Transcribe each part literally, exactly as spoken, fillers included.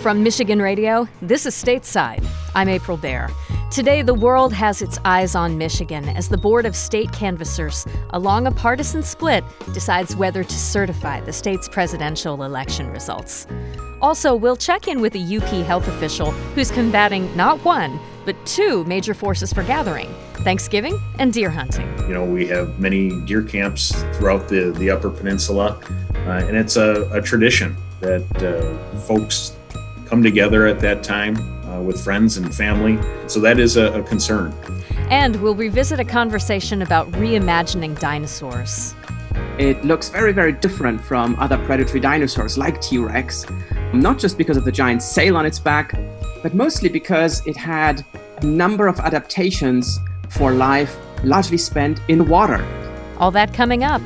From Michigan Radio, this is Stateside. I'm April Baer. Today, the world has its eyes on Michigan as the Board of State Canvassers, along a partisan split, decides whether to certify the state's presidential election results. Also, we'll check in with a U P health official who's combating not one, but two major forces for gathering: Thanksgiving and deer hunting. You know, we have many deer camps throughout the, the Upper Peninsula, uh, and it's a, a tradition that uh, folks come together at that time uh, with friends and family. So that is a, a concern. And we'll revisit a conversation about reimagining dinosaurs. It looks very, very different from other predatory dinosaurs like T-Rex, not just because of the giant sail on its back, but mostly because it had a number of adaptations for life largely spent in water. All that coming up.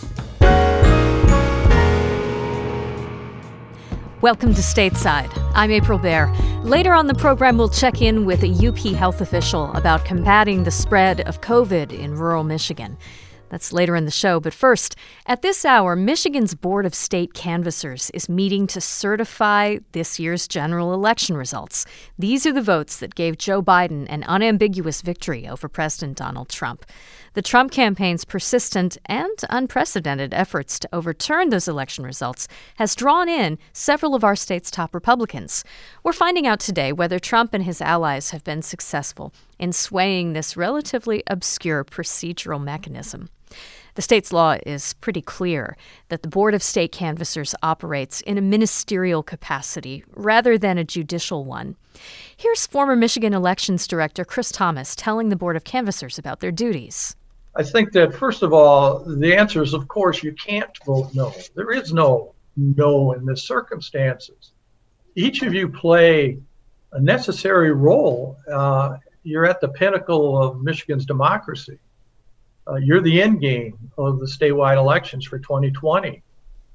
Welcome to Stateside. I'm April Baer. Later on the program, we'll check in with a U P health official about combating the spread of COVID in rural Michigan. That's later in the show, but first, at this hour, Michigan's Board of State Canvassers is meeting to certify this year's general election results. These are the votes that gave Joe Biden an unambiguous victory over President Donald Trump. The Trump campaign's persistent and unprecedented efforts to overturn those election results has drawn in several of our state's top Republicans. We're finding out today whether Trump and his allies have been successful in swaying this relatively obscure procedural mechanism. The state's law is pretty clear that the Board of State Canvassers operates in a ministerial capacity rather than a judicial one. Here's former Michigan Elections Director Chris Thomas telling the Board of Canvassers about their duties. I think that, first of all, the answer is, of course, you can't vote no. There is no no in this circumstances. Each of you play a necessary role. Uh, you're at the pinnacle of Michigan's democracy. Uh, you're the end game of the statewide elections for twenty twenty.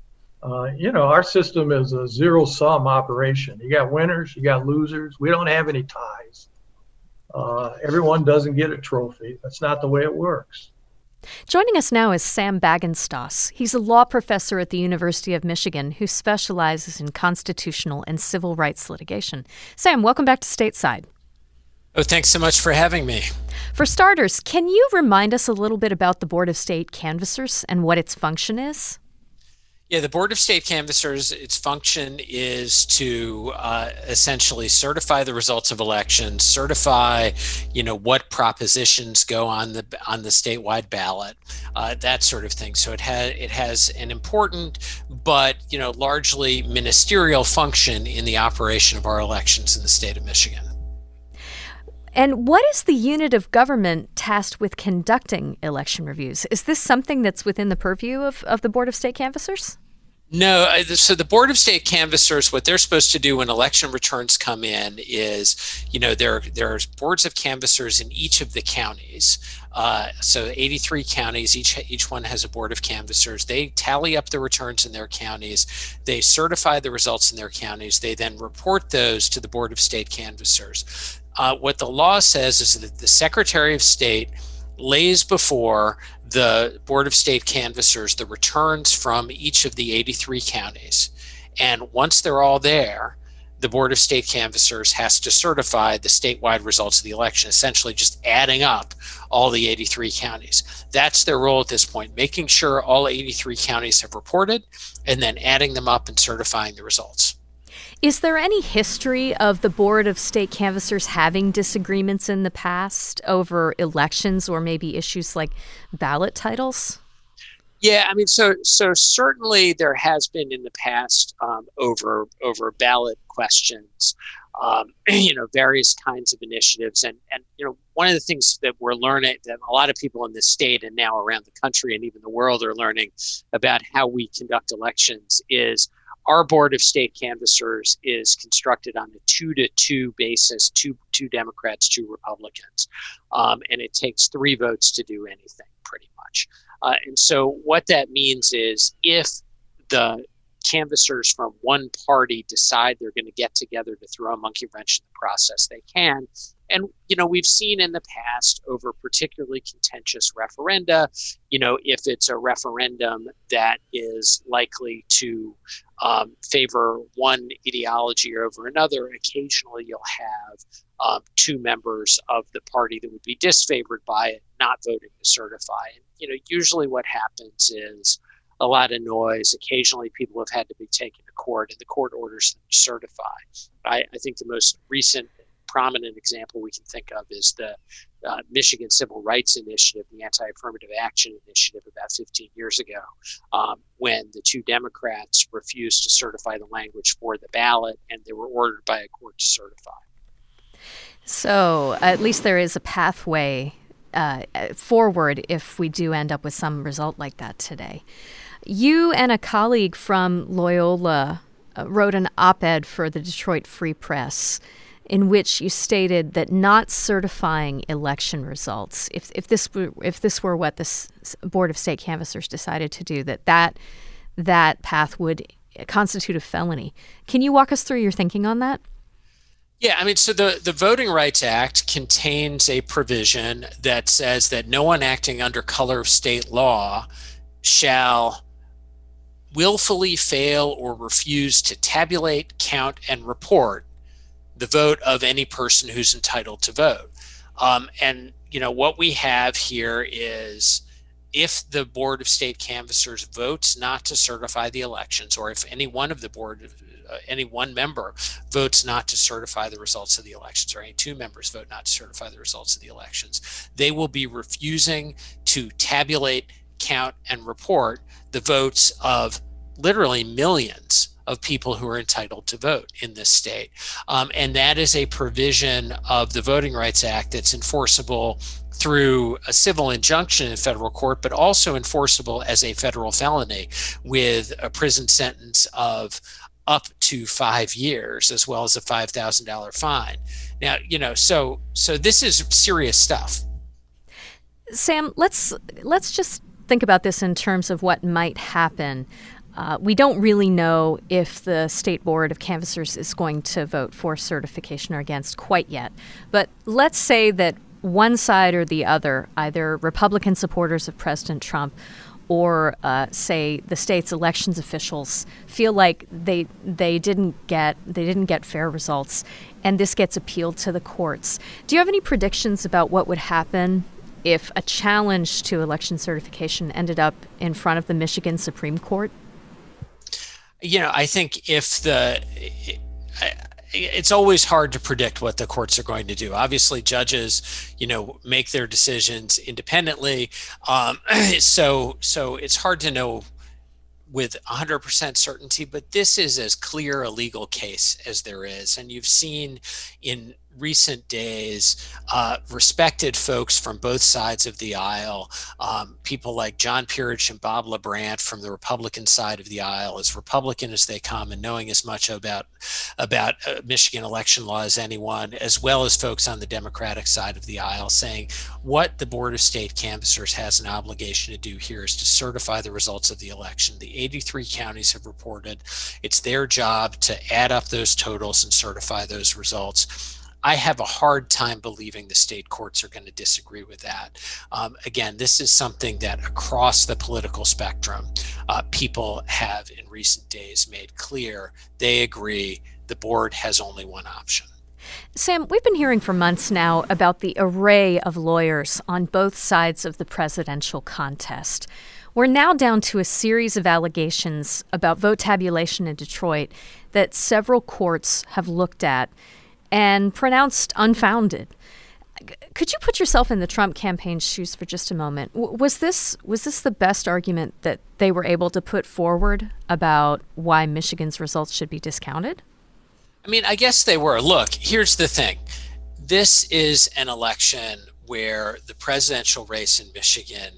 Uh, you know, our system is a zero-sum operation. You got winners, you got losers. We don't have any ties. Uh, everyone doesn't get a trophy. That's not the way it works. Joining us now is Sam Bagenstos. He's a law professor at the University of Michigan who specializes in constitutional and civil rights litigation. Sam, welcome back to Stateside. Oh, thanks so much for having me. For starters, can you remind us a little bit about the Board of State Canvassers and what its function is? Yeah, the Board of State Canvassers, its function is to uh, essentially certify the results of elections, certify, you know, what propositions go on the on the statewide ballot, uh, that sort of thing. So it has it has an important but, you know, largely ministerial function in the operation of our elections in the state of Michigan. And what is the unit of government tasked with conducting election reviews? Is this something that's within the purview of, of the Board of State Canvassers? No. So the Board of State Canvassers, what they're supposed to do when election returns come in is, you know, there, there are boards of canvassers in each of the counties. Uh, so eighty-three counties, each each one has a board of canvassers. They tally up the returns in their counties. They certify the results in their counties. They then report those to the Board of State Canvassers. Uh, what the law says is that the Secretary of State lays before the Board of State Canvassers the returns from each of the eighty-three counties. And once they're all there, the Board of State Canvassers has to certify the statewide results of the election, essentially just adding up all the eighty-three counties. That's their role at this point, making sure all eighty-three counties have reported and then adding them up and certifying the results. Is there any history of the Board of State Canvassers having disagreements in the past over elections or maybe issues like ballot titles? Yeah, I mean, so so certainly there has been in the past um, over over ballot questions, um, you know, various kinds of initiatives. And, and, you know, one of the things that we're learning, that a lot of people in this state and now around the country and even the world are learning about how we conduct elections is our Board of State Canvassers is constructed on a two to two basis, two two Democrats, two Republicans. Um, and it takes three votes to do anything, pretty much. Uh, and so what that means is if the canvassers from one party decide they're going to get together to throw a monkey wrench in the process, they can. And, you know, we've seen in the past over particularly contentious referenda, you know, if it's a referendum that is likely to um, favor one ideology over another. Occasionally, you'll have um, two members of the party that would be disfavored by it not voting to certify. And, you know, usually what happens is a lot of noise. Occasionally, people have had to be taken to court, and the court orders them to certify. I, I think the most recent prominent example we can think of is the uh, Michigan Civil Rights Initiative, the Anti-Affirmative Action Initiative about fifteen years ago, um, when the two Democrats refused to certify the language for the ballot, and they were ordered by a court to certify. So at least there is a pathway uh, forward if we do end up with some result like that today. You and a colleague from Loyola uh, wrote an op-ed for the Detroit Free Press in which you stated that not certifying election results, if if this were if this were what the Board of State Canvassers decided to do, that that that path would constitute a felony. Can you walk us through your thinking on that? Yeah, I mean, so the, the Voting Rights Act contains a provision that says that no one acting under color of state law shall willfully fail or refuse to tabulate, count, and report the vote of any person who's entitled to vote. Um, and, you know, what we have here is if the Board of State Canvassers votes not to certify the elections, or if any one of the board, uh, any one member votes not to certify the results of the elections, or any two members vote not to certify the results of the elections, they will be refusing to tabulate, count, and report the votes of literally millions of people who are entitled to vote in this state. Um, and that is a provision of the Voting Rights Act that's enforceable through a civil injunction in federal court, but also enforceable as a federal felony with a prison sentence of up to five years, as well as a five thousand dollars fine. Now, you know, so so this is serious stuff. Sam, let's let's just think about this in terms of what might happen. Uh, we don't really know if the State Board of Canvassers is going to vote for certification or against quite yet. But let's say that one side or the other, either Republican supporters of President Trump or, uh, say, the state's elections officials, feel like they they didn't get they didn't get fair results, and this gets appealed to the courts. Do you have any predictions about what would happen if a challenge to election certification ended up in front of the Michigan Supreme Court? You know, I think if the, it's always hard to predict what the courts are going to do. Obviously, judges, you know, make their decisions independently. Um, so, so it's hard to know with one hundred percent certainty, but this is as clear a legal case as there is. And you've seen in recent days, uh, respected folks from both sides of the aisle, um, people like John Peerage and Bob LaBrant from the Republican side of the aisle, as Republican as they come and knowing as much about, about uh, Michigan election law as anyone, as well as folks on the Democratic side of the aisle, saying what the Board of State Canvassers has an obligation to do here is to certify the results of the election. The eighty-three counties have reported it's their job to add up those totals and certify those results. I have a hard time believing the state courts are going to disagree with that. Um, again, this is something that across the political spectrum, uh, people have in recent days made clear they agree the board has only one option. Sam, we've been hearing for months now about the array of lawyers on both sides of the presidential contest. We're now down to a series of allegations about vote tabulation in Detroit that several courts have looked at and pronounced unfounded. Could you put yourself in the Trump campaign's shoes for just a moment? W- was this was this the best argument that they were able to put forward about why Michigan's results should be discounted? I mean, I guess they were. Look, here's the thing. This is an election where the presidential race in Michigan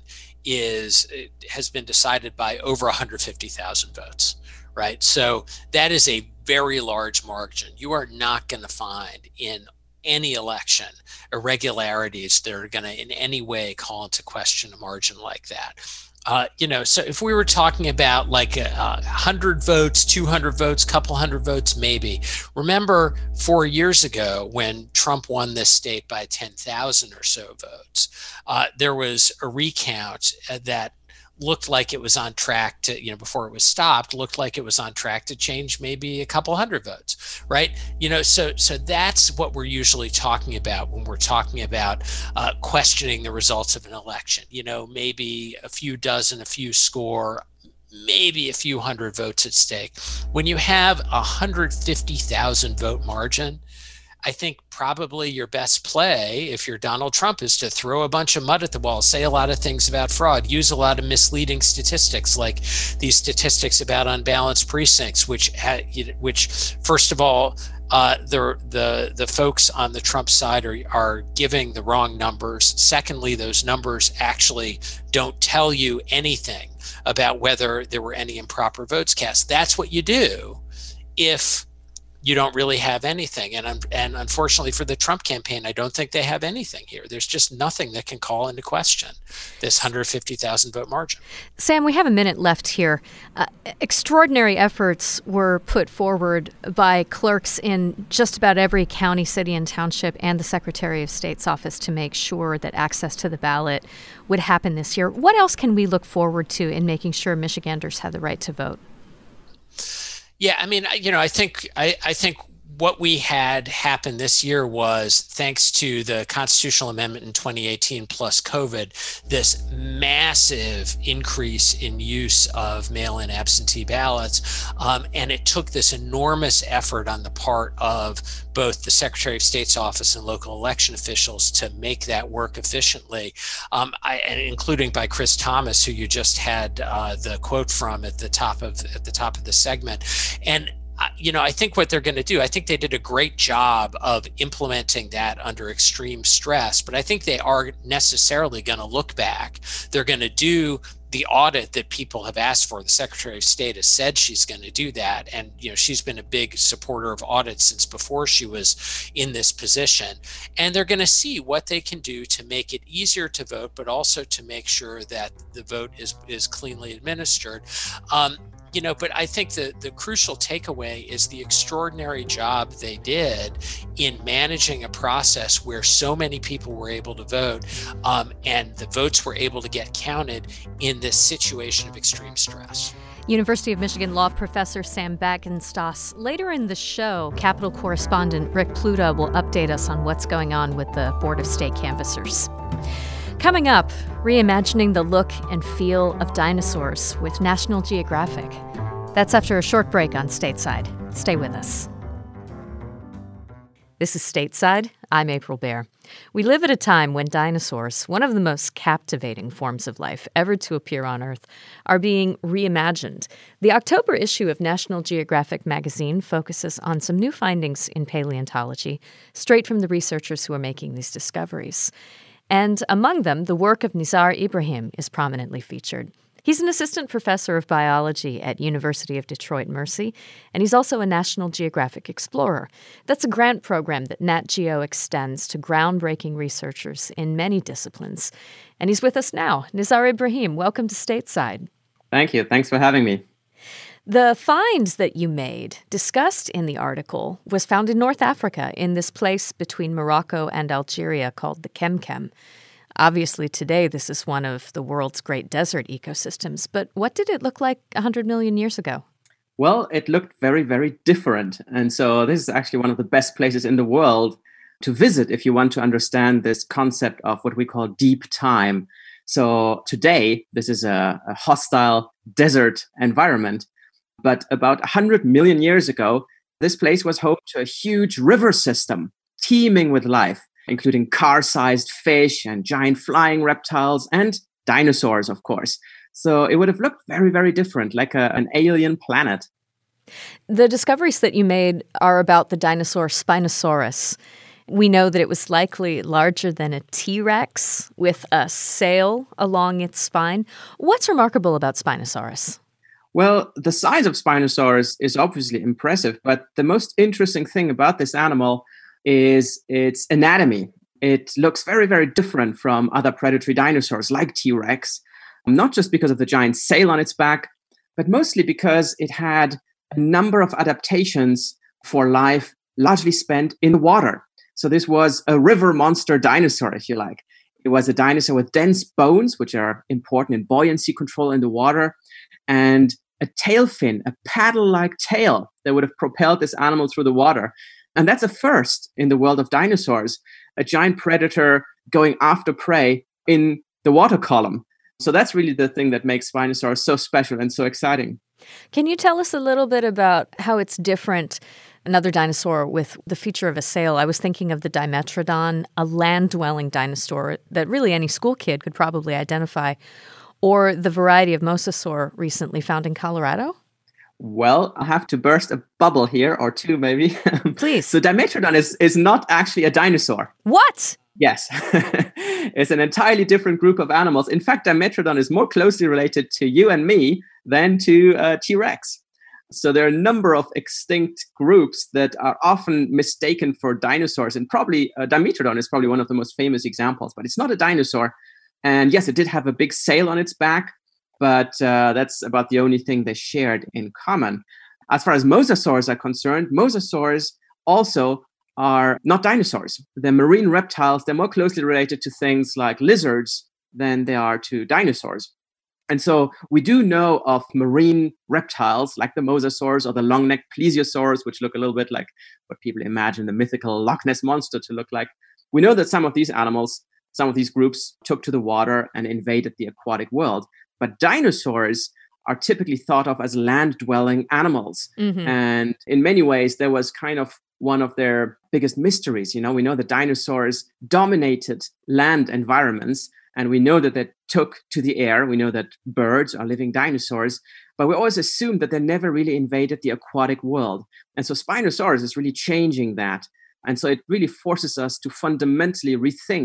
is has been decided by over one hundred fifty thousand votes, right? So that is a very large margin. You are not going to find in any election irregularities that are going to in any way call into question a margin like that. Uh, you know, so if we were talking about like a, a hundred votes, two hundred votes, couple hundred votes, maybe. Remember four years ago when Trump won this state by ten thousand or so votes, uh, there was a recount that looked like it was on track to, you know, before it was stopped, looked like it was on track to change maybe a couple hundred votes, right? You know, so so that's what we're usually talking about when we're talking about uh, questioning the results of an election. You know, maybe a few dozen, a few score, maybe a few hundred votes at stake. When you have a one hundred fifty thousand vote margin, I think probably your best play, if you're Donald Trump, is to throw a bunch of mud at the wall, say a lot of things about fraud, use a lot of misleading statistics, like these statistics about unbalanced precincts, which, ha- which first of all, uh, the the the folks on the Trump side are are giving the wrong numbers. Secondly, those numbers actually don't tell you anything about whether there were any improper votes cast. That's what you do if you don't really have anything. And, and unfortunately for the Trump campaign, I don't think they have anything here. There's just nothing that can call into question this one hundred fifty thousand vote margin. Sam, we have a minute left here. Uh, extraordinary efforts were put forward by clerks in just about every county, city, and township and the Secretary of State's office to make sure that access to the ballot would happen this year. What else can we look forward to in making sure Michiganders have the right to vote? Yeah, I mean, you know, I think I, I think what we had happen this year was, thanks to the constitutional amendment in twenty eighteen plus COVID, this massive increase in use of mail-in absentee ballots. Um, and it took this enormous effort on the part of both the Secretary of State's office and local election officials to make that work efficiently, um, I, and including by Chris Thomas, who you just had uh, the quote from at the top of at the top of the segment. And you know, I think what they're going to do, I think they did a great job of implementing that under extreme stress, but I think they are necessarily going to look back. They're going to do the audit that people have asked for. The Secretary of State has said she's going to do that. And, you know, she's been a big supporter of audits since before she was in this position. And they're going to see what they can do to make it easier to vote, but also to make sure that the vote is, is cleanly administered. Um, You know, but I think the, the crucial takeaway is the extraordinary job they did in managing a process where so many people were able to vote, um, and the votes were able to get counted in this situation of extreme stress. University of Michigan law professor Sam Bagenstos. Later in the show, Capitol correspondent Rick Pluta will update us on what's going on with the Board of State canvassers. Coming up, reimagining the look and feel of dinosaurs with National Geographic. That's after a short break on Stateside. Stay with us. This is Stateside. I'm April Baer. We live at a time when dinosaurs, one of the most captivating forms of life ever to appear on Earth, are being reimagined. The October issue of National Geographic magazine focuses on some new findings in paleontology, straight from the researchers who are making these discoveries. And among them, the work of Nizar Ibrahim is prominently featured. He's an assistant professor of biology at University of Detroit Mercy, and he's also a National Geographic Explorer. That's a grant program that Nat Geo extends to groundbreaking researchers in many disciplines. And he's with us now. Nizar Ibrahim, welcome to Stateside. Thank you. Thanks for having me. The find that you made, discussed in the article, was found in North Africa, in this place between Morocco and Algeria called the Kemkem. Obviously, today, this is one of the world's great desert ecosystems. But what did it look like one hundred million years ago? Well, it looked very, very different. And so this is actually one of the best places in the world to visit if you want to understand this concept of what we call deep time. So today, this is a, a hostile desert environment. But about one hundred million years ago, this place was home to a huge river system teeming with life, including car-sized fish and giant flying reptiles and dinosaurs, of course. So it would have looked very, very different, like a, an alien planet. The discoveries that you made are about the dinosaur Spinosaurus. We know that it was likely larger than a T-Rex with a sail along its spine. What's remarkable about Spinosaurus? Well, the size of Spinosaurus is obviously impressive, but the most interesting thing about this animal is its anatomy. It looks very, very different from other predatory dinosaurs like T-Rex, not just because of the giant sail on its back, but mostly because it had a number of adaptations for life largely spent in the water. So this was a river monster dinosaur, if you like. It was a dinosaur with dense bones, which are important in buoyancy control in the water, and a tail fin, a paddle-like tail that would have propelled this animal through the water. And that's a first in the world of dinosaurs, a giant predator going after prey in the water column. So that's really the thing that makes Spinosaurus so special and so exciting. Can you tell us a little bit about how it's different, another dinosaur with the feature of a sail? I was thinking of the Dimetrodon, a land-dwelling dinosaur that really any school kid could probably identify, or the variety of mosasaur recently found in Colorado? Well, I'll have to burst a bubble here, or two maybe. Please. So Dimetrodon is, is not actually a dinosaur. What? Yes. It's an entirely different group of animals. In fact, Dimetrodon is more closely related to you and me than to uh, T-Rex. So there are a number of extinct groups that are often mistaken for dinosaurs. And probably uh, Dimetrodon is probably one of the most famous examples, but it's not a dinosaur. And yes, it did have a big sail on its back, but uh, that's about the only thing they shared in common. As far as mosasaurs are concerned, mosasaurs also are not dinosaurs. They're marine reptiles. They're more closely related to things like lizards than they are to dinosaurs. And so we do know of marine reptiles like the mosasaurs or the long-necked plesiosaurs, which look a little bit like what people imagine the mythical Loch Ness monster to look like. We know that some of these animals, some of these groups took to the water and invaded the aquatic world. But dinosaurs are typically thought of as land-dwelling animals. Mm-hmm. And in many ways, there was kind of one of their biggest mysteries. You know, we know that dinosaurs dominated land environments, and we know that they took to the air. We know that birds are living dinosaurs, but we always assume that they never really invaded the aquatic world. And so Spinosaurus is really changing that. And so it really forces us to fundamentally rethink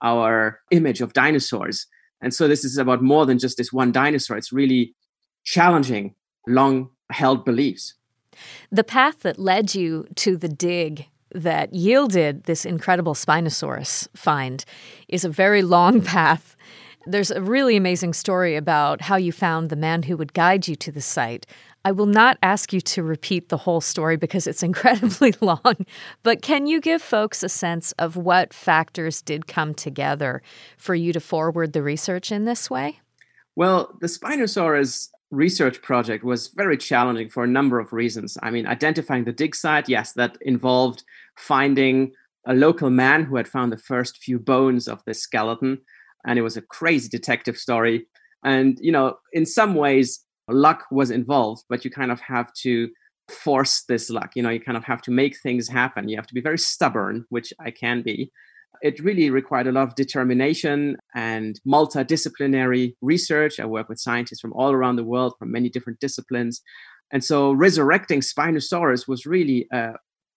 our image of dinosaurs. And so this is about more than just this one dinosaur. It's really challenging long-held beliefs. The path that led you to the dig that yielded this incredible Spinosaurus find is a very long path. There's a really amazing story about how you found the man who would guide you to the site. I will not ask you to repeat the whole story because it's incredibly long, but can you give folks a sense of what factors did come together for you to forward the research in this way? Well, the Spinosaurus research project was very challenging for a number of reasons. I mean, identifying the dig site, yes, that involved finding a local man who had found the first few bones of the skeleton. And it was a crazy detective story. And, you know, in some ways, luck was involved, but you kind of have to force this luck. You know, you kind of have to make things happen. You have to be very stubborn, which I can be. It really required a lot of determination and multidisciplinary research. I work with scientists from all around the world, from many different disciplines. And so resurrecting Spinosaurus was really a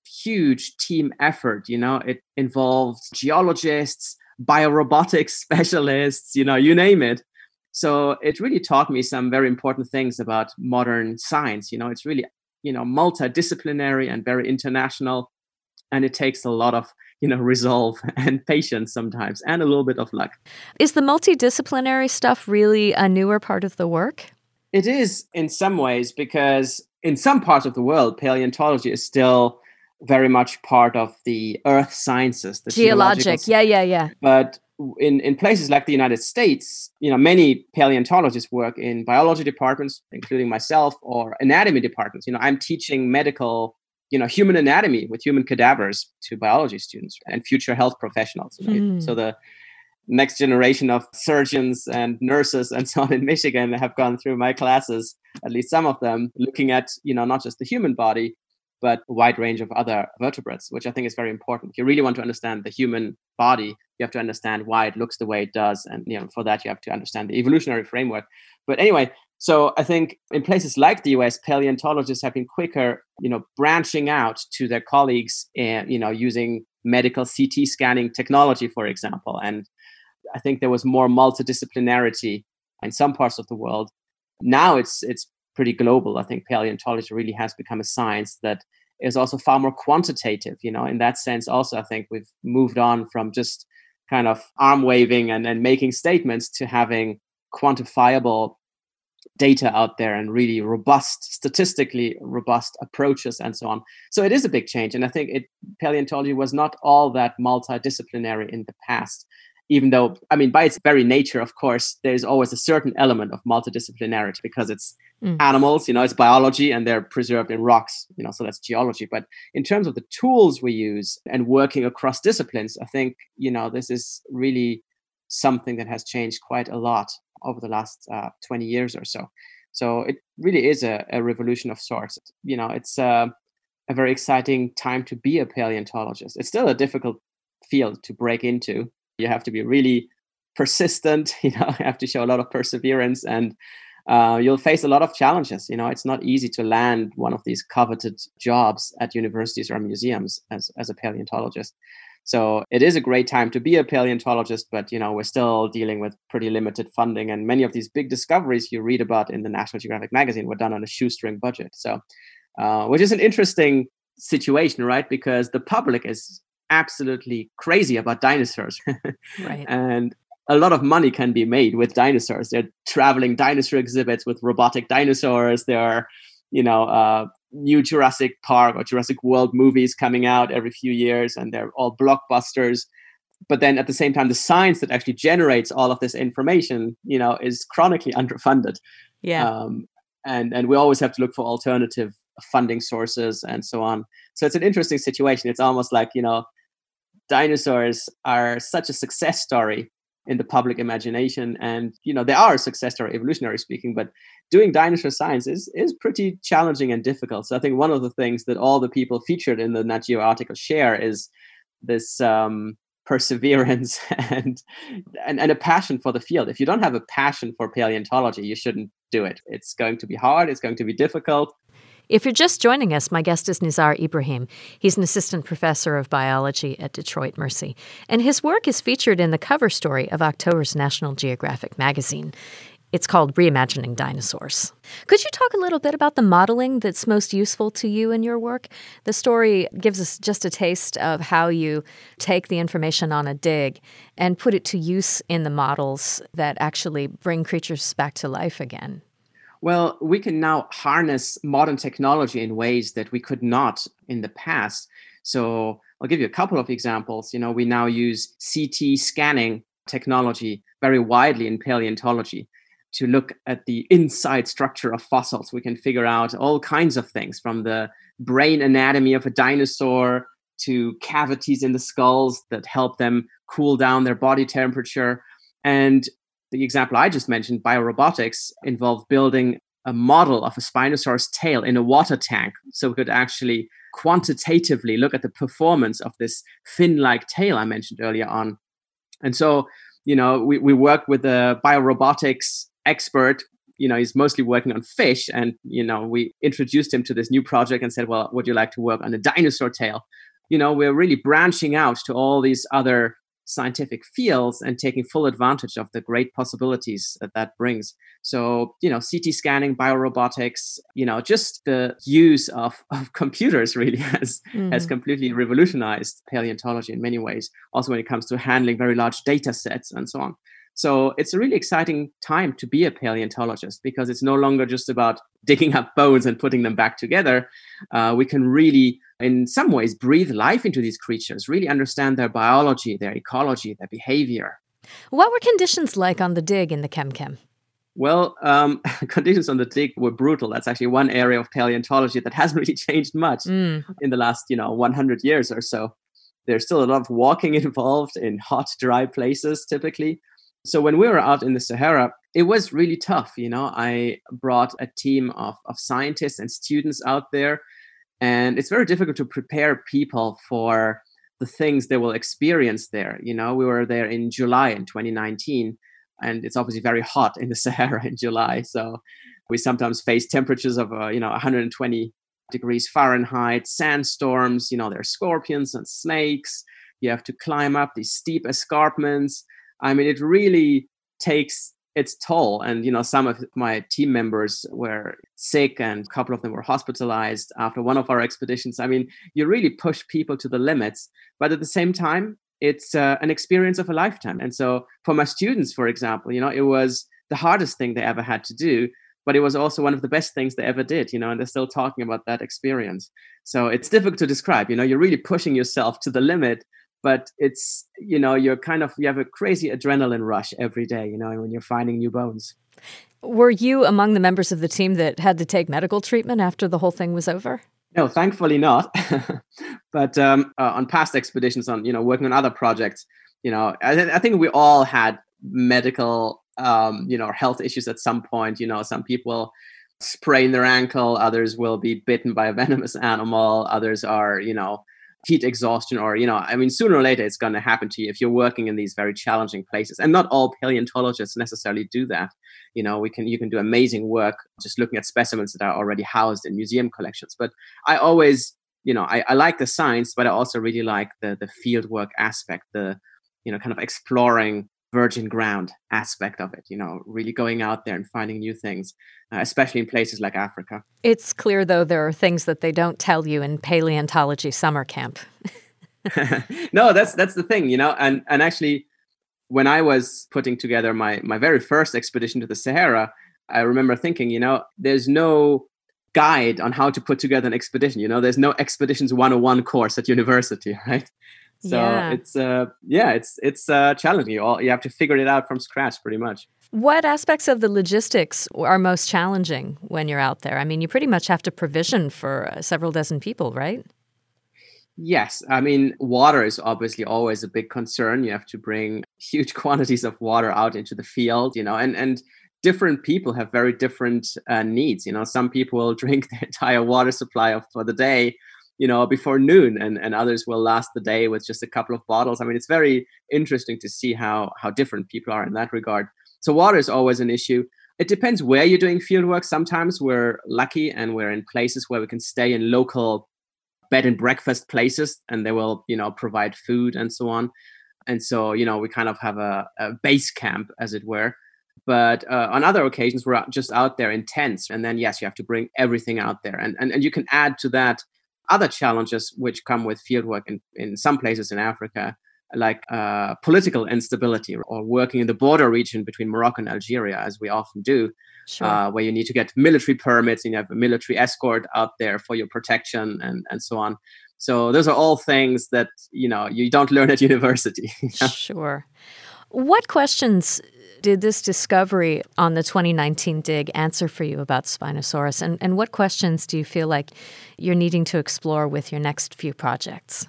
huge team effort. You know, it involved geologists, biorobotics specialists, you know, you name it. So it really taught me some very important things about modern science. You know, it's really, you know, multidisciplinary and very international. And it takes a lot of, you know, resolve and patience sometimes, and a little bit of luck. Is the multidisciplinary stuff really a newer part of the work? It is in some ways, because in some parts of the world, paleontology is still very much part of the earth sciences. The Geologic, yeah, yeah, yeah. But in, in places like the United States, you know, many paleontologists work in biology departments, including myself, or anatomy departments. You know, I'm teaching medical you know, human anatomy with human cadavers to biology students and future health professionals. Right? Mm. So the next generation of surgeons and nurses and so on in Michigan have gone through my classes, at least some of them, looking at, you know, not just the human body, but a wide range of other vertebrates, which I think is very important. If you really want to understand the human body, you have to understand why it looks the way it does. And, you know, for that, you have to understand the evolutionary framework. But anyway, so I think in places like the U S, paleontologists have been quicker, you know, branching out to their colleagues and, you know, using medical C T scanning technology, for example. And I think there was more multidisciplinarity in some parts of the world. Now it's it's pretty global. I think paleontology really has become a science that is also far more quantitative. You know, in that sense, also, I think we've moved on from just kind of arm waving and, and making statements to having quantifiable data out there and really robust, statistically robust approaches and so on. So it is a big change. And I think it, paleontology was not all that multidisciplinary in the past. even though, I mean, by its very nature, of course, there's always a certain element of multidisciplinarity because it's mm. animals, you know, it's biology and they're preserved in rocks, you know, so that's geology. But in terms of the tools we use and working across disciplines, I think, you know, this is really something that has changed quite a lot over the last uh, twenty years or so. So it really is a, a revolution of sorts. You know, it's uh, a very exciting time to be a paleontologist. It's still a difficult field to break into. You have to be really persistent, you know, you have to show a lot of perseverance, and uh, you'll face a lot of challenges. You know, it's not easy to land one of these coveted jobs at universities or museums as, as a paleontologist. So it is a great time to be a paleontologist, but, you know, we're still dealing with pretty limited funding. And many of these big discoveries you read about in the National Geographic magazine were done on a shoestring budget. So, uh, which is an interesting situation, right? Because the public is absolutely crazy about dinosaurs. Right. And a lot of money can be made with dinosaurs. They're traveling dinosaur exhibits with robotic dinosaurs. There are, you know, uh, new Jurassic Park or Jurassic World movies coming out every few years, and they're all blockbusters. But then at the same time, the science that actually generates all of this information, you know, is chronically underfunded. Yeah. Um, and, and we always have to look for alternative funding sources and so on. So it's an interesting situation. It's almost like, you know, dinosaurs are such a success story in the public imagination, and you know they are a success story, evolutionary speaking. But doing dinosaur science is is pretty challenging and difficult. So I think one of the things that all the people featured in the Nat Geo article share is this um, perseverance and, and and a passion for the field. If you don't have a passion for paleontology, you shouldn't do it. It's going to be hard. It's going to be difficult. If you're just joining us, my guest is Nizar Ibrahim. He's an assistant professor of biology at Detroit Mercy, and his work is featured in the cover story of October's National Geographic magazine. It's called Reimagining Dinosaurs. Could you talk a little bit about the modeling that's most useful to you in your work? The story gives us just a taste of how you take the information on a dig and put it to use in the models that actually bring creatures back to life again. Well, we can now harness modern technology in ways that we could not in the past. So I'll give you a couple of examples. You know, we now use C T scanning technology very widely in paleontology to look at the inside structure of fossils. We can figure out all kinds of things, from the brain anatomy of a dinosaur to cavities in the skulls that help them cool down their body temperature. And the example I just mentioned, biorobotics, involved building a model of a Spinosaurus tail in a water tank. So we could actually quantitatively look at the performance of this fin-like tail I mentioned earlier on. And so, you know, we, we work with a biorobotics expert. You know, he's mostly working on fish. And, you know, we introduced him to this new project and said, well, would you like to work on a dinosaur tail? You know, we're really branching out to all these other scientific fields and taking full advantage of the great possibilities that that brings. So, you know, C T scanning, biorobotics, you know, just the use of, of computers really has, mm-hmm. has completely revolutionized paleontology in many ways, also when it comes to handling very large data sets and so on. So it's a really exciting time to be a paleontologist because it's no longer just about digging up bones and putting them back together. Uh, we can really, in some ways, breathe life into these creatures, really understand their biology, their ecology, their behavior. What were conditions like on the dig in the Chem-Chem? Well, um, conditions on the dig were brutal. That's actually one area of paleontology that hasn't really changed much mm. in the last, you know, one hundred years or so. There's still a lot of walking involved in hot, dry places, typically. So when we were out in the Sahara, it was really tough. You know, I brought a team of, of scientists and students out there, and it's very difficult to prepare people for the things they will experience there. You know, we were there in July in twenty nineteen, and it's obviously very hot in the Sahara in July. So we sometimes face temperatures of, uh, you know, one hundred twenty degrees Fahrenheit, sandstorms, you know, there are scorpions and snakes. You have to climb up these steep escarpments. I mean, it really takes its toll. And, you know, some of my team members were sick and a couple of them were hospitalized after one of our expeditions. I mean, you really push people to the limits. But at the same time, it's uh, an experience of a lifetime. And so for my students, for example, you know, it was the hardest thing they ever had to do. But it was also one of the best things they ever did, you know, and they're still talking about that experience. So it's difficult to describe, you know, you're really pushing yourself to the limit but it's, you know, you're kind of, you have a crazy adrenaline rush every day, you know, when you're finding new bones. Were you among the members of the team that had to take medical treatment after the whole thing was over? No, thankfully not. But um, uh, on past expeditions, on, you know, working on other projects, you know, I, th- I think we all had medical, um, you know, health issues at some point. You know, some people sprain their ankle, others will be bitten by a venomous animal, others are, you know, heat exhaustion, or, you know, I mean, sooner or later it's going to happen to you if you're working in these very challenging places. And not all paleontologists necessarily do that. You know, we can you can do amazing work just looking at specimens that are already housed in museum collections. But I always, you know, I, I like the science, but I also really like the the field work aspect, the, you know, kind of exploring virgin ground aspect of it, you know, really going out there and finding new things, uh, especially in places like Africa. It's clear, though, there are things that they don't tell you in paleontology summer camp. No, that's that's the thing, you know, and and actually, when I was putting together my my very first expedition to the Sahara, I remember thinking, you know, there's no guide on how to put together an expedition. You know, there's no Expeditions one oh one course at university, right? So Yeah. it's uh yeah, it's it's uh challenging. You all you have to figure it out from scratch, pretty much. What aspects of the logistics are most challenging when you're out there? I mean, you pretty much have to provision for uh, several dozen people, right? Yes, I mean, water is obviously always a big concern. You have to bring huge quantities of water out into the field, you know, and and different people have very different uh, needs. You know, some people will drink the entire water supply of, for the day, you know, before noon, and, and others will last the day with just a couple of bottles. I mean, it's very interesting to see how how different people are in that regard. So water is always an issue. It depends where you're doing field work. Sometimes we're lucky and we're in places where we can stay in local bed and breakfast places, and they will, you know, provide food and so on. And so, you know, we kind of have a, a base camp, as it were. But uh, on other occasions, we're just out there in tents. And then, yes, you have to bring everything out there. And, and, and you can add to that other challenges which come with fieldwork in, in some places in Africa, like uh, political instability, or working in the border region between Morocco and Algeria, as we often do, Sure. uh, where you need to get military permits and you have a military escort out there for your protection, and, and so on. So those are all things that, you know, you don't learn at university. Sure. What questions did this discovery on the twenty nineteen dig answer for you about Spinosaurus? And, and what questions do you feel like you're needing to explore with your next few projects?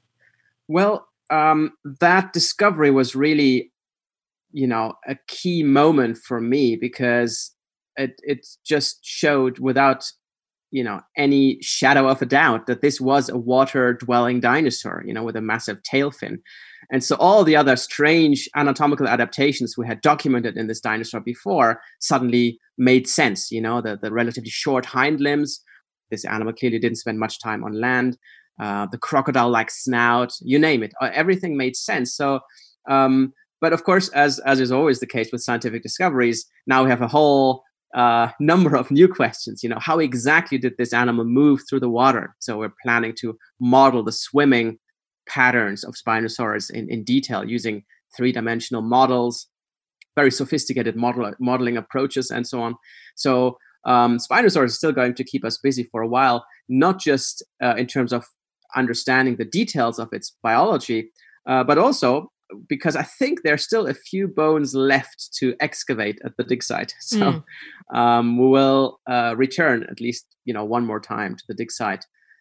Well, um, that discovery was really, you know, a key moment for me, because it, it just showed without, you know, any shadow of a doubt that this was a water-dwelling dinosaur, you know, with a massive tail fin. And so all the other strange anatomical adaptations we had documented in this dinosaur before suddenly made sense. You know, the, the relatively short hind limbs. This animal clearly didn't spend much time on land. Uh, the crocodile-like snout, you name it. Everything made sense. So, um, but of course, as as is always the case with scientific discoveries, now we have a whole uh, number of new questions. You know, how exactly did this animal move through the water? So we're planning to model the swimming patterns of Spinosaurus in, in detail using three-dimensional models, very sophisticated model, modeling approaches, and so on. So um, Spinosaurus is still going to keep us busy for a while, not just uh, in terms of understanding the details of its biology, uh, but also because I think there's still a few bones left to excavate at the dig site. So mm. um, we will uh, return at least, you know, one more time to the dig site.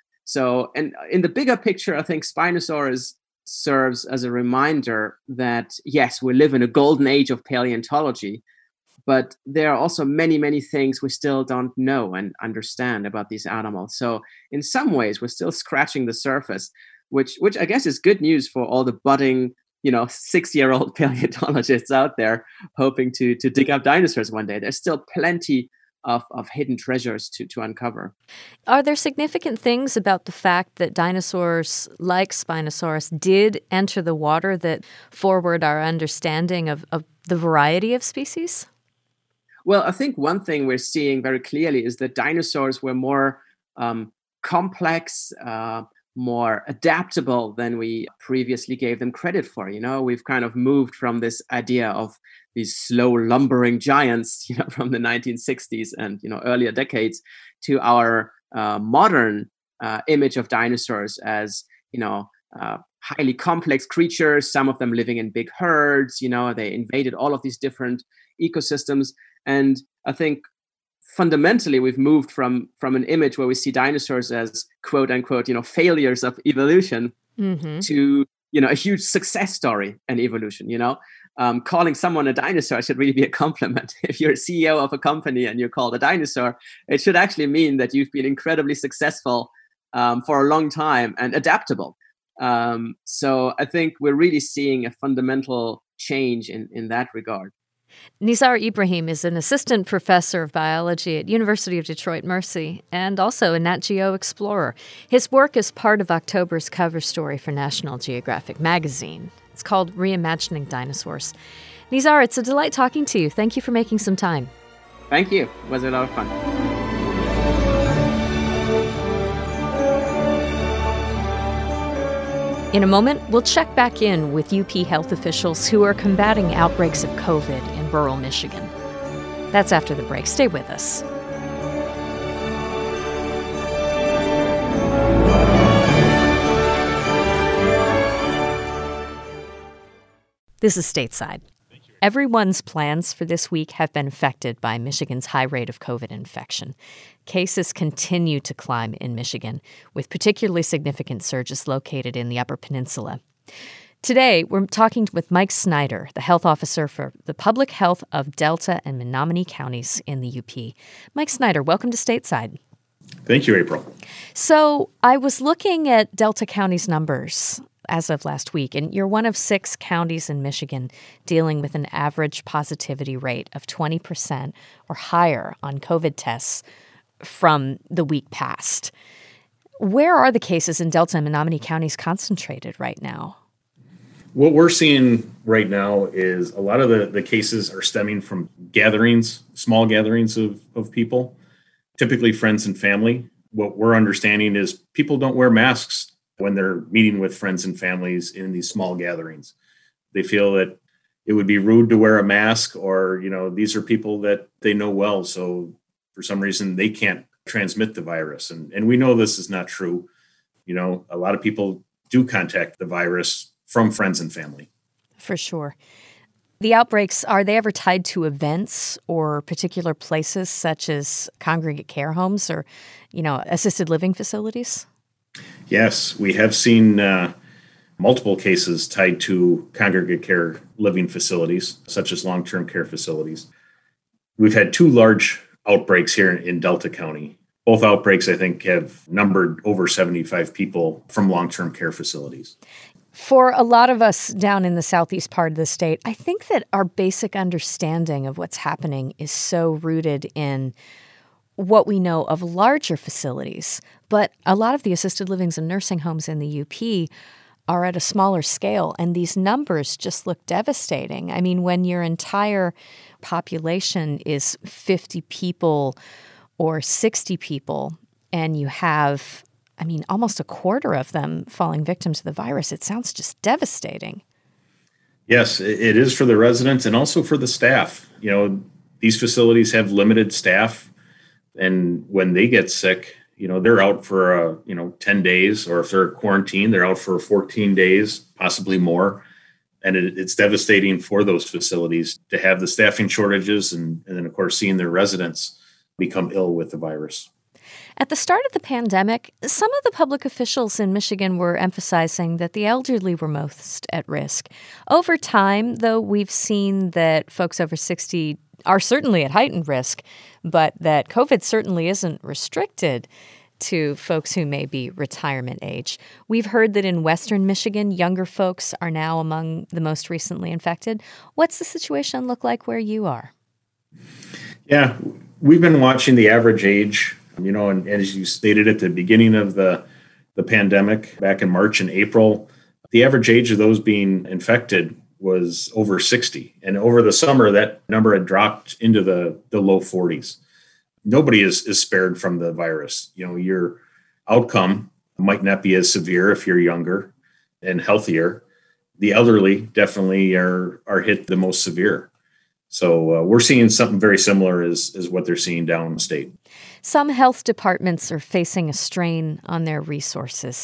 So, and in the bigger picture, I think Spinosaurus serves as a reminder that, yes, we live in a golden age of paleontology, but there are also many, many things we still don't know and understand about these animals. So in some ways, we're still scratching the surface, which which I guess is good news for all the budding, you know, six-year-old paleontologists out there hoping to to dig up dinosaurs one day. There's still plenty of, of hidden treasures to, to uncover. Are there significant things about the fact that dinosaurs like Spinosaurus did enter the water that forward our understanding of, of the variety of species? Well, I think one thing we're seeing very clearly is that dinosaurs were more um, complex, uh, more adaptable than we previously gave them credit for. You know, we've kind of moved from this idea of these slow lumbering giants, you know, from the nineteen sixties and, you know, earlier decades to our uh, modern uh, image of dinosaurs as, you know, uh, highly complex creatures, some of them living in big herds. You know, they invaded all of these different ecosystems. And I think fundamentally, we've moved from, from an image where we see dinosaurs as quote unquote, you know, failures of evolution mm-hmm. to, you know, a huge success story in evolution, you know. Um, calling someone a dinosaur should really be a compliment. If you're a C E O of a company and you're called a dinosaur, it should actually mean that you've been incredibly successful um, for a long time and adaptable. Um, so I think we're really seeing a fundamental change in, in that regard. Nizar Ibrahim is an assistant professor of biology at University of Detroit Mercy and also a Nat Geo explorer. His work is part of October's cover story for National Geographic magazine. It's called Reimagining Dinosaurs. Nizar, it's a delight talking to you. Thank you for making some time. Thank you. It was a lot of fun. In a moment, we'll check back in with U P health officials who are combating outbreaks of COVID in rural Michigan. That's after the break. Stay with us. This is Stateside. Everyone's plans for this week have been affected by Michigan's high rate of COVID infection. Cases continue to climb in Michigan, with particularly significant surges located in the Upper Peninsula. Today, we're talking with Mike Snyder, the health officer for the public health of Delta and Menominee counties in the U P. Mike Snyder, welcome to Stateside. Thank you, April. So I was looking at Delta County's numbers as of last week, and you're one of six counties in Michigan dealing with an average positivity rate of twenty percent or higher on COVID tests from the week past. Where are the cases in Delta and Menominee counties concentrated right now? What we're seeing right now is a lot of the, the cases are stemming from gatherings, small gatherings of, of people, typically friends and family. What we're understanding is people don't wear masks when they're meeting with friends and families in these small gatherings. They feel that it would be rude to wear a mask, or, you know, these are people that they know well. So for some reason, they can't transmit the virus. And, and we know this is not true. You know, a lot of people do contact the virus from friends and family. For sure. The outbreaks, are they ever tied to events or particular places such as congregate care homes or, you know, assisted living facilities? Yes, we have seen uh, multiple cases tied to congregate care living facilities, such as long-term care facilities. We've had two large outbreaks here in Delta County. Both outbreaks, I think, have numbered over seventy-five people from long-term care facilities. For a lot of us down in the southeast part of the state, I think that our basic understanding of what's happening is so rooted in what we know of larger facilities. But a lot of the assisted livings and nursing homes in the U P are at a smaller scale, and these numbers just look devastating. I mean, when your entire population is fifty people or sixty people, and you have, I mean, almost a quarter of them falling victim to the virus, it sounds just devastating. Yes, it is for the residents and also for the staff. You know, these facilities have limited staff, and when they get sick, you know, they're out for, uh, you know, ten days, or if they're quarantined, they're out for fourteen days, possibly more. And it, it's devastating for those facilities to have the staffing shortages and, and then, of course, seeing their residents become ill with the virus. At the start of the pandemic, some of the public officials in Michigan were emphasizing that the elderly were most at risk. Over time, though, we've seen that folks over sixty are certainly at heightened risk, but that COVID certainly isn't restricted to folks who may be retirement age. We've heard that in Western Michigan, younger folks are now among the most recently infected. What's the situation look like where you are? Yeah, we've been watching the average age, you know, and, and as you stated at the beginning of the, the pandemic, back in March and April, the average age of those being infected was over sixty. And over the summer, that number had dropped into the, the low forties. Nobody is, is spared from the virus. You know, your outcome might not be as severe if you're younger and healthier. The elderly definitely are, are hit the most severe. So uh, we're seeing something very similar as, as what they're seeing downstate. Some health departments are facing a strain on their resources.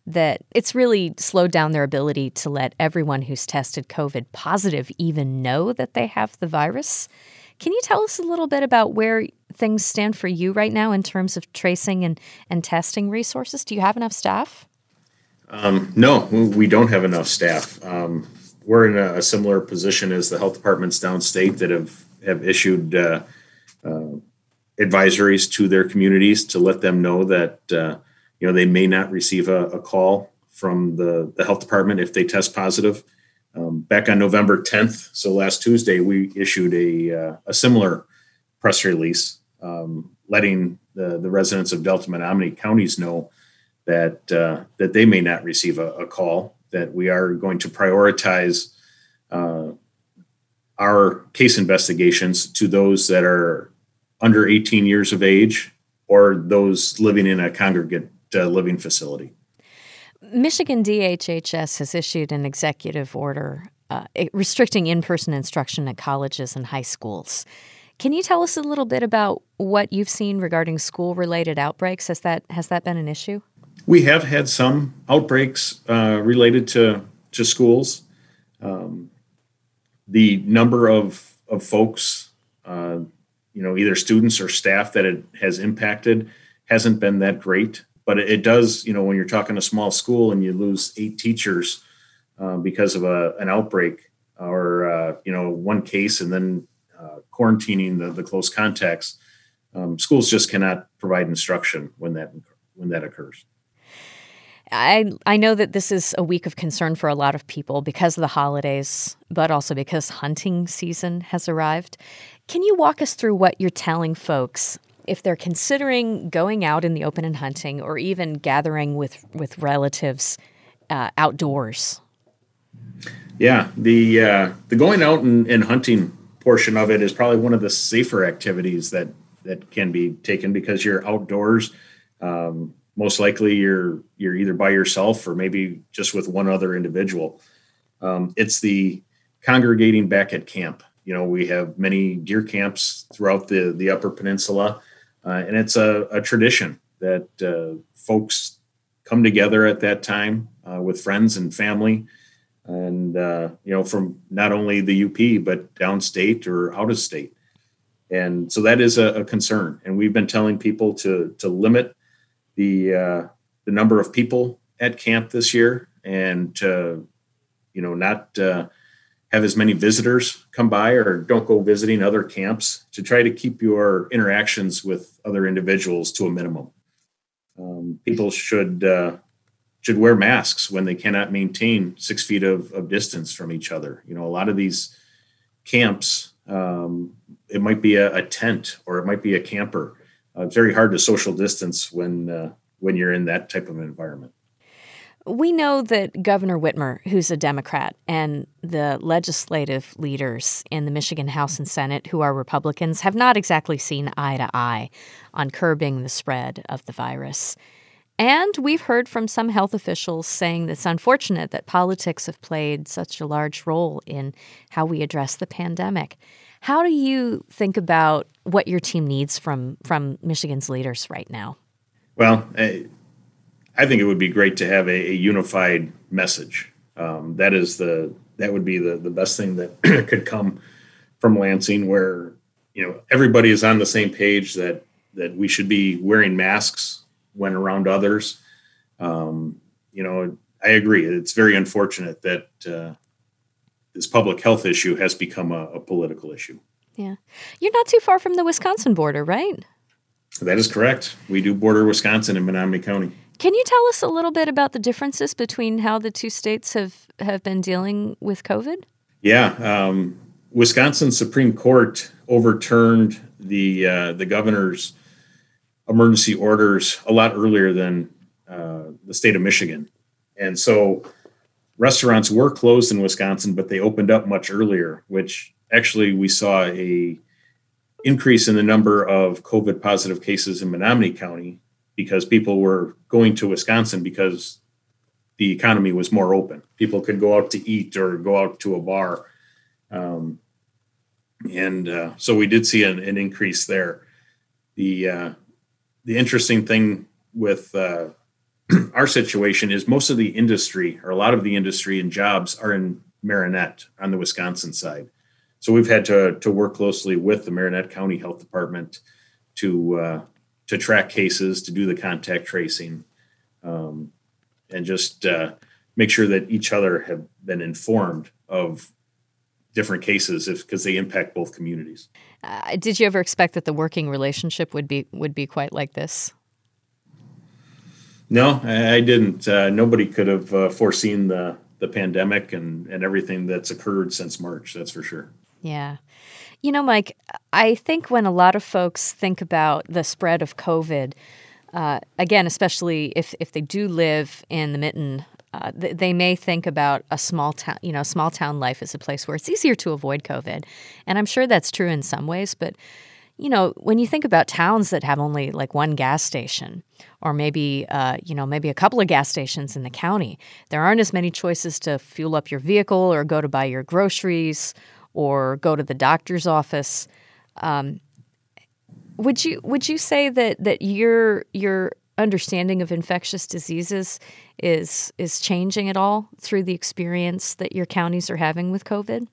that it's really slowed down their ability to let everyone who's tested COVID positive even know that they have the virus. Can you tell us a little bit about where things stand for you right now in terms of tracing and, and testing resources? Do you have enough staff? Um, no, we don't have enough staff. Um, we're in a, a similar position as the health departments downstate that have, have issued uh, uh, advisories to their communities to let them know that uh, you know they may not receive a, a call from the, the health department if they test positive. Um, back on November tenth, so last Tuesday, we issued a uh, a similar press release um, letting the, the residents of Delta Menominee counties know that uh, that they may not receive a, a call, that we are going to prioritize uh, our case investigations to those that are under eighteen years of age or those living in a congregate uh, living facility. Michigan D H H S has issued an executive order uh, restricting in-person instruction at colleges and high schools. Can you tell us a little bit about what you've seen regarding school-related outbreaks? Has that has that been an issue? We have had some outbreaks uh, related to to schools. Um, the number of of folks, uh, you know, either students or staff that it has impacted hasn't been that great. But it does, you know, when you're talking a small school and you lose eight teachers uh, because of a, an outbreak or, uh, you know, one case and then uh, quarantining the, the close contacts, um, schools just cannot provide instruction when that when that occurs. I I know that this is a week of concern for a lot of people because of the holidays, but also because hunting season has arrived. Can you walk us through what you're telling folks if they're considering going out in the open and hunting, or even gathering with, with relatives uh, outdoors? Yeah, the uh, the going out and, and hunting portion of it is probably one of the safer activities that, that can be taken because you're outdoors. Um, most likely you're you're either by yourself or maybe just with one other individual. Um, it's the congregating back at camp. You know, we have many deer camps throughout the, the Upper Peninsula. Uh, and it's a, a tradition that uh, folks come together at that time uh, with friends and family, and uh, you know, from not only the U P but downstate or out of state. And so that is a, a concern. And we've been telling people to to limit the uh, the number of people at camp this year, and to you know not uh, have as many visitors come by, or don't go visiting other camps, to try to keep your interactions with other individuals to a minimum. Um, people should uh, should wear masks when they cannot maintain six feet of, of distance from each other. You know, a lot of these camps, um, it might be a, a tent or it might be a camper. Uh, it's very hard to social distance when uh, when you're in that type of environment. We know that Governor Whitmer, who's a Democrat, and the legislative leaders in the Michigan House and Senate, who are Republicans, have not exactly seen eye to eye on curbing the spread of the virus. And we've heard from some health officials saying that it's unfortunate that politics have played such a large role in how we address the pandemic. How do you think about what your team needs from, from Michigan's leaders right now? Well, I, I think it would be great to have a, a unified message. Um, that is the that would be the, the best thing that could come from Lansing, where you know everybody is on the same page that that we should be wearing masks when around others. Um, you know, I agree. It's very unfortunate that uh, this public health issue has become a, a political issue. Yeah, you're not too far from the Wisconsin border, right? That is correct. We do border Wisconsin and Menominee County. Can you tell us a little bit about the differences between how the two states have, have been dealing with COVID? Yeah. Um, Wisconsin Supreme Court overturned the uh, the governor's emergency orders a lot earlier than uh, the state of Michigan. And so restaurants were closed in Wisconsin, but they opened up much earlier, which actually we saw a increase in the number of COVID positive cases in Menominee County because people were going to Wisconsin because the economy was more open. People could go out to eat or go out to a bar. Um, and uh, so we did see an, an increase there. The uh, the interesting thing with uh, our situation is most of the industry, or a lot of the industry and jobs, are in Marinette on the Wisconsin side. So we've had to to work closely with the Marinette County Health Department to uh, to track cases, to do the contact tracing, um, and just uh, make sure that each other have been informed of different cases, if because they impact both communities. Uh, did you ever expect that the working relationship would be would be quite like this? No, I, I didn't. Uh, nobody could have uh, foreseen the the pandemic and and everything that's occurred since March. That's for sure. Yeah. You know, Mike, I think when a lot of folks think about the spread of COVID, uh, again, especially if, if they do live in the Mitten, uh, th- they may think about a small town, you know, small town life as a place where it's easier to avoid COVID. And I'm sure that's true in some ways. But, you know, when you think about towns that have only like one gas station, or maybe, uh, you know, maybe a couple of gas stations in the county, there aren't as many choices to fuel up your vehicle or go to buy your groceries or go to the doctor's office. Um, would you would you say that that your your understanding of infectious diseases is is changing at all through the experience that your counties are having with COVID?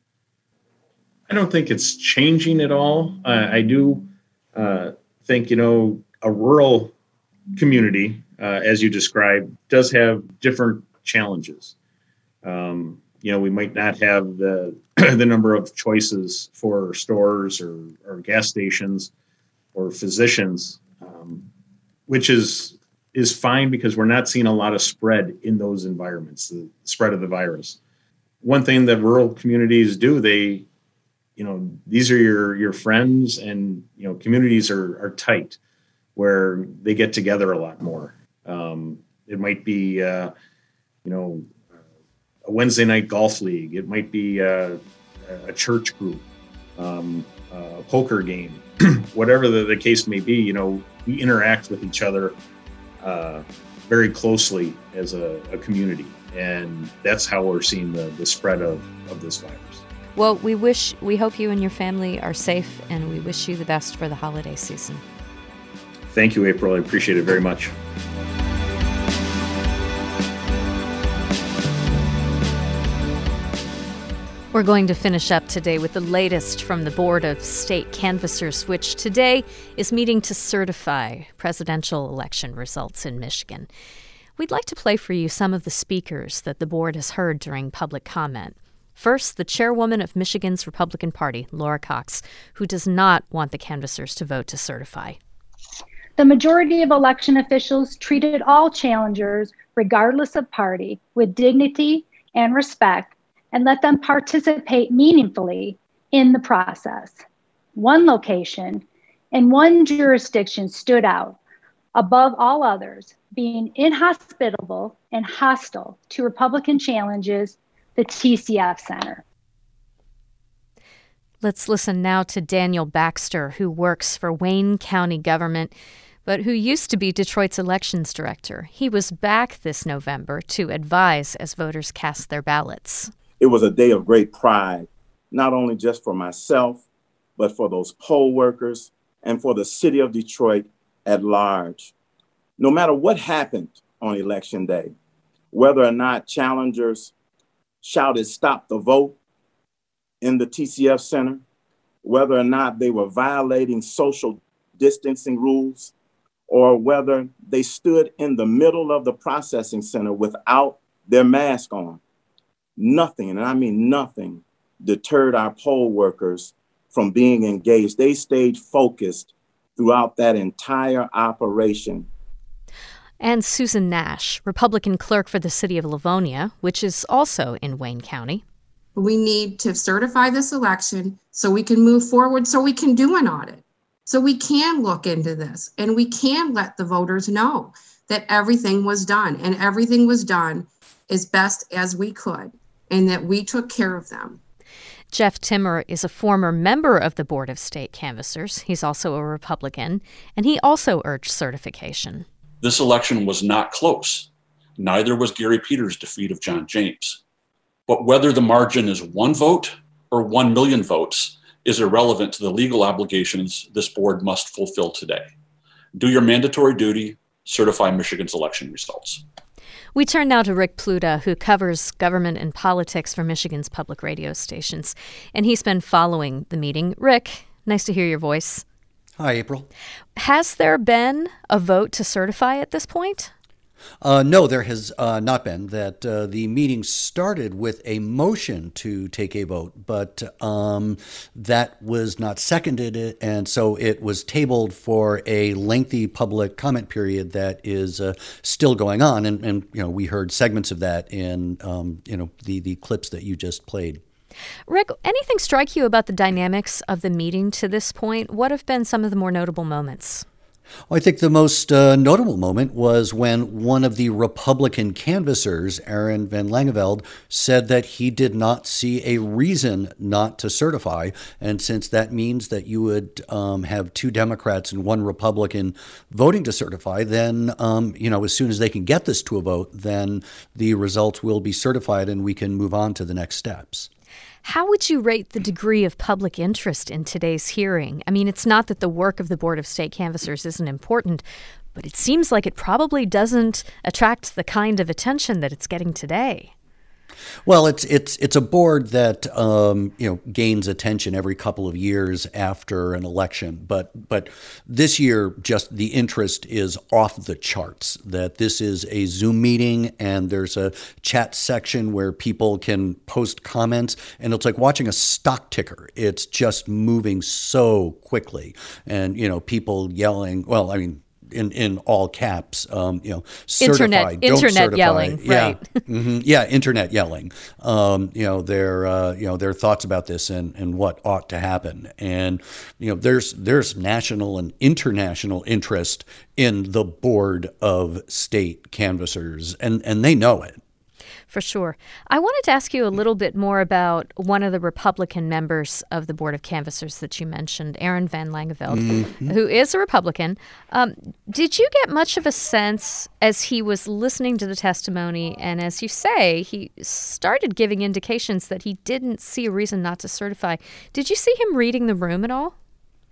I don't think it's changing at all. Uh, I do uh, think, you know, a rural community, uh, as you described, does have different challenges. Um, you know, we might not have the the number of choices for stores or, or gas stations or physicians, um, which is is fine because we're not seeing a lot of spread in those environments, the spread of the virus. One thing that rural communities do, they, you know, these are your your friends, and, you know, communities are are tight where they get together a lot more. Um, it might be, uh, you know, a Wednesday night golf league. It might be uh, a church group, um, a poker game, whatever the, the case may be. You know, we interact with each other uh, very closely as a, a community, and that's how we're seeing the, the spread of, of this virus. Well, we wish, we hope you and your family are safe, and we wish you the best for the holiday season. Thank you, April. I appreciate it very much. We're going to finish up today with the latest from the Board of State Canvassers, which today is meeting to certify presidential election results in Michigan. We'd like to play for you some of the speakers that the board has heard during public comment. First, the chairwoman of Michigan's Republican Party, Laura Cox, who does not want the canvassers to vote to certify. The majority of election officials treated all challengers, regardless of party, with dignity and respect, and let them participate meaningfully in the process. One location and one jurisdiction stood out above all others, being inhospitable and hostile to Republican challenges, the T C F Center. Let's listen now to Daniel Baxter, who works for Wayne County government, but who used to be Detroit's elections director. He was back this November to advise as voters cast their ballots. It was a day of great pride, not only just for myself, but for those poll workers and for the city of Detroit at large. No matter what happened on election day, whether or not challengers shouted "Stop the vote" in the T C F Center, whether or not they were violating social distancing rules, or whether they stood in the middle of the processing center without their mask on, nothing, and I mean nothing, deterred our poll workers from being engaged. They stayed focused throughout that entire operation. And Susan Nash, Republican clerk for the city of Livonia, which is also in Wayne County. We need to certify this election so we can move forward, so we can do an audit, so we can look into this, and we can let the voters know that everything was done, and everything was done as best as we could, and that we took care of them. Jeff Timmer is a former member of the Board of State Canvassers. He's also a Republican, and he also urged certification. This election was not close. Neither was Gary Peters' defeat of John James. But whether the margin is one vote or one million votes is irrelevant to the legal obligations this board must fulfill today. Do your mandatory duty, certify Michigan's election results. We turn now to Rick Pluta, who covers government and politics for Michigan's public radio stations, and he's been following the meeting. Rick, nice to hear your voice. Hi, April. Has there been a vote to certify at this point? Uh, no, there has uh, not been. That uh, the meeting started with a motion to take a vote, but um, that was not seconded, and so it was tabled for a lengthy public comment period that is uh, still going on. And, and you know, we heard segments of that in um, you know the the clips that you just played. Rick, anything strike you about the dynamics of the meeting to this point? What have been some of the more notable moments? Well, I think the most uh, notable moment was when one of the Republican canvassers, Aaron Van Langeveld, said that he did not see a reason not to certify. And since that means that you would um, have two Democrats and one Republican voting to certify, then, um, you know, as soon as they can get this to a vote, then the results will be certified and we can move on to the next steps. How would you rate the degree of public interest in today's hearing? I mean, it's not that the work of the Board of State Canvassers isn't important, but it seems like it probably doesn't attract the kind of attention that it's getting today. Well, it's it's it's a board that um, you know gains attention every couple of years after an election, but but this year just the interest is off the charts. That this is a Zoom meeting and there's a chat section where people can post comments, and it's like watching a stock ticker. It's just moving so quickly, and you know people yelling. Well, I mean. In, in all caps, um, you know, certify, internet, don't internet certify. yelling, yeah. right? mm-hmm. Yeah, internet yelling. Um, you know, their uh, you know their thoughts about this and, and what ought to happen, and you know, there's there's national and international interest in the Board of State Canvassers, and and they know it. For sure. I wanted to ask you a little bit more about one of the Republican members of the Board of Canvassers that you mentioned, Aaron Van Langeveld, mm-hmm. who is a Republican. Um, did you get much of a sense as he was listening to the testimony, and as you say, he started giving indications that he didn't see a reason not to certify? Did you see him reading the room at all?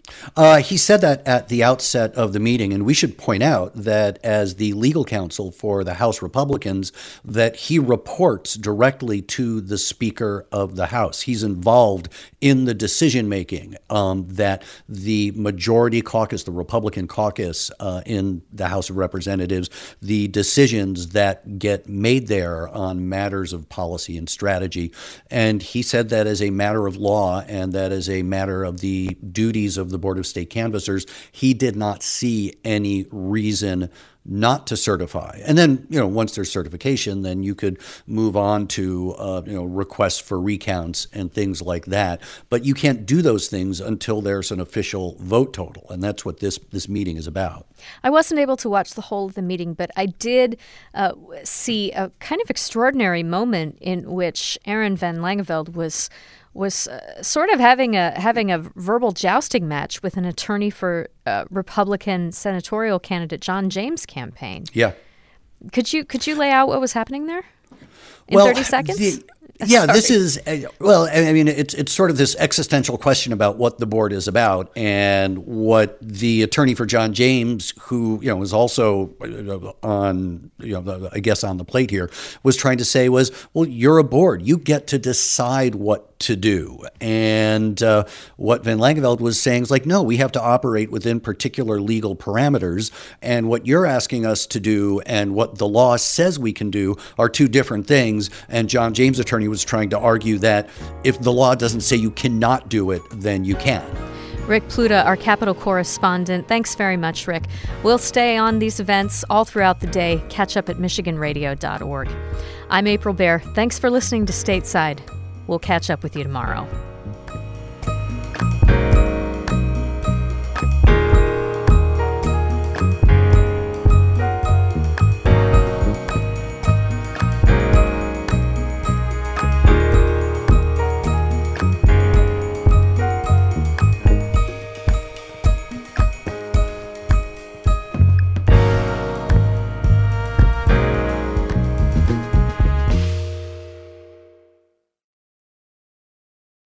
Uh, he said that at the outset of the meeting, and we should point out that as the legal counsel for the House Republicans, that he reports directly to the Speaker of the House. He's involved in the decision-making um, that the majority caucus, the Republican caucus uh, in the House of Representatives, the decisions that get made there on matters of policy and strategy. And he said that as a matter of law and that as a matter of the duties of the Board of State Canvassers, he did not see any reason not to certify. And then, you know, once there's certification, then you could move on to, uh, you know, requests for recounts and things like that. But you can't do those things until there's an official vote total. And that's what this, this meeting is about. I wasn't able to watch the whole of the meeting, but I did uh, see a kind of extraordinary moment in which Aaron Van Langeveld was was uh, sort of having a having a verbal jousting match with an attorney for uh, Republican senatorial candidate John James' campaign. Yeah. Could you could you lay out what was happening there in well, thirty seconds? The, yeah, Sorry. This is, uh, well, I mean, it's it's sort of this existential question about what the board is about, and what the attorney for John James, who, you know, was also on, you know, I guess on the plate here, was trying to say was, well, you're a board. You get to decide what to do. And uh, what Van Langeveld was saying is like, no, we have to operate within particular legal parameters. And what you're asking us to do and what the law says we can do are two different things. And John James' attorney was trying to argue that if the law doesn't say you cannot do it, then you can. Rick Pluta, our Capitol correspondent. Thanks very much, Rick. We'll stay on these events all throughout the day. Catch up at michigan radio dot org. I'm April Baer. Thanks for listening to Stateside. We'll catch up with you tomorrow.